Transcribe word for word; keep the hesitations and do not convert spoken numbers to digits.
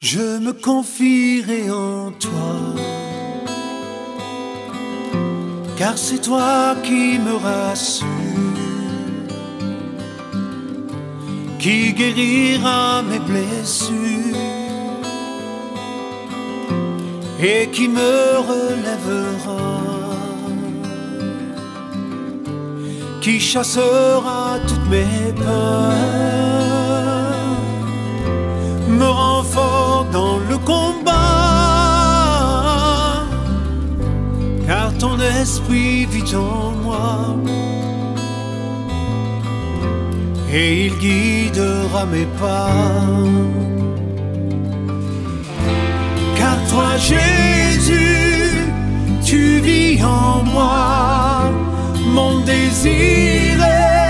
Je me confierai en toi, car c'est toi qui me rassure, qui guérira mes blessures et qui me relèvera, qui chassera toutes mes peurs, me rend fort dans le combat, car ton esprit vit en moi et il guidera mes pas. Car toi Jésus, tu vis en moi, mon désir est